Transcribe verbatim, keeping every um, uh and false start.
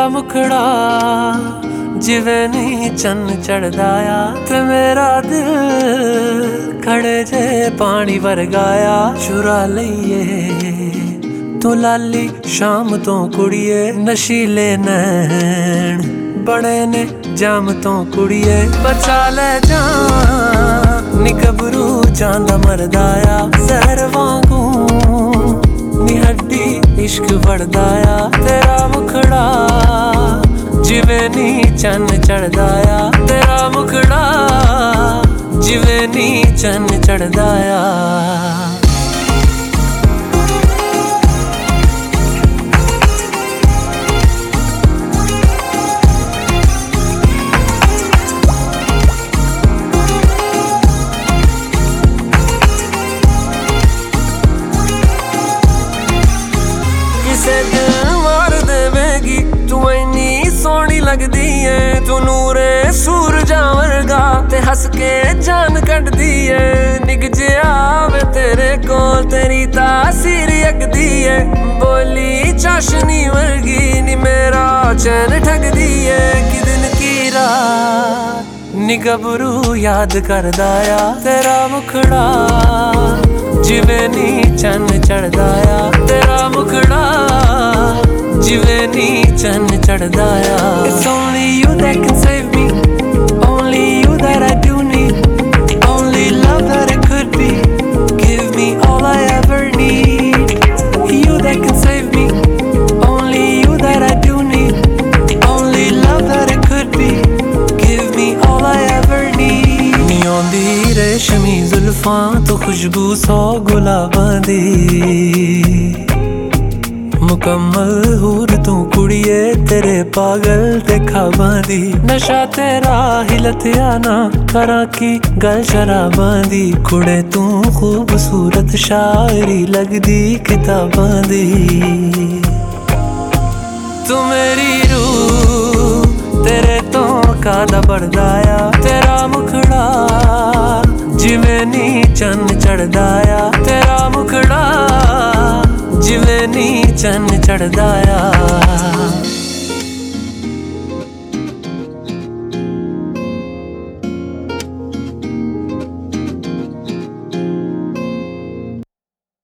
तेरा मुखड़ा जिवें नी चन्न चढ़दा आ ते मेरा दिल खड़े जे पानी वरगाया। चुरा लईए तू लाली शाम तो कुड़िए नशीले नैन बड़े ने जाम तो कुड़िए बचा ले जान नी गबरू जांदा मरदाया। जहर वांगू नी हड्डी इश्क बढ़दाया। तेरा मुखड़ा जिवें नी चन्न चढ़दाया। तेरा मुखड़ा जिवें नी चन्न चढ़दाया। मार देवेगी तू इन्नी सोहनी लगदी है। तू नूरे सूरजा वर्गा ते हस के जान कटदी है। निग जिया वे तेरे कोल तेरी तासीर यकदी है। बोली चाशनी वर्गी नी मेरा चैन ठगदी है। कि दिन की रात नी गबरू याद करदाया। तेरा मुखड़ा जिवें नी चन्न चढ़दाया। तेरा मुखड़ा जिवें नी चन्न चढ़दाया। It's only you that can save me, only you that I do need, only love that it could be, give me all I ever need. You that can save me, only you that I do need, only love that it could be, give me all I ever need. नी आउंदी रेशमी जुल्फां तो खुशबू सौ गुलाबां दी। मुकम्मल हूर तू कुड़िए तेरे पागल ते ख्वाबां दी। नशा तेरा हिलतिया ना करा की गल शराबां दी। कुड़े तू खूबसूरत शायरी लगदी किताबां दी। तू मेरी रूह तेरे तो कादा बढ़दाया। तेरा मुखड़ा जिवें नी चन्न चढ़दाया। तेरा मुखड़ा जिवें नी चन्न चढ़दाया।